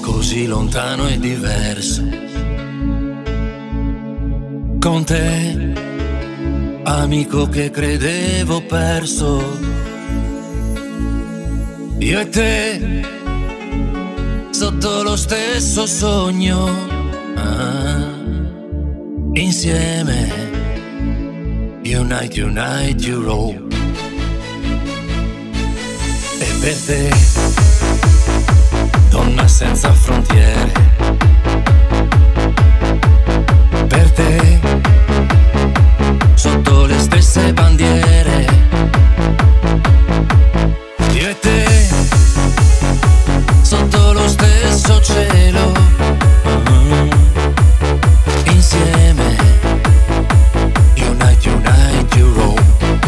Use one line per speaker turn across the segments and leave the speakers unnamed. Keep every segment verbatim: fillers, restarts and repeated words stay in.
così lontano e diverso. Con te, amico che credevo perso. Io e te, sotto lo stesso sogno, ah, insieme. Unite, unite, Europe. E per te, donna senza frontiere, per te, sotto le stesse bandiere. Io e te, sotto lo stesso cielo, uh, insieme. Unite, unite, Europe.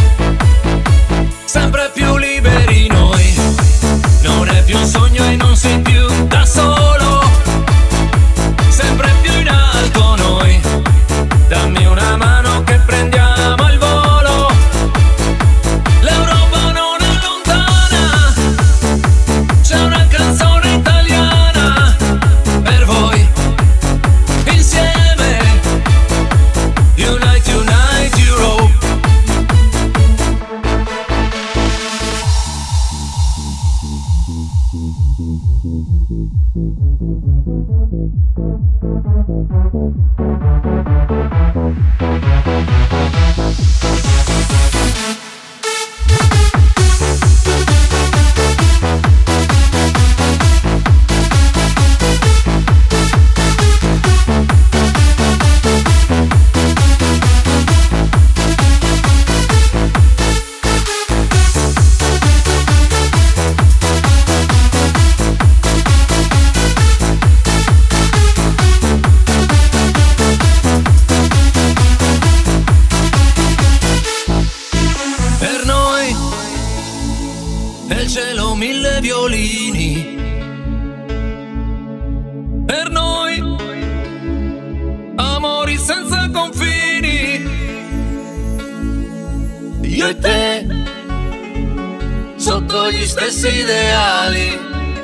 Sempre più liberi noi, non è più un sogno e non sei più da solo. Sempre più in alto noi, dammi una mano che prendiamo il volo. L'Europa non è lontana, c'è una canzone italiana per voi, insieme. Unite, unite, Europe. Nel cielo mille violini, per noi amori senza confini. Io e te, sotto gli stessi ideali,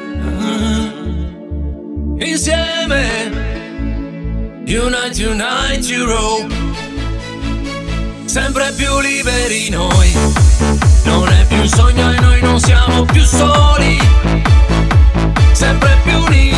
uh, insieme. Unite, unite, Europe. Sempre più liberi noi, non è più un sogno e noi non siamo più soli. Sempre più uniti.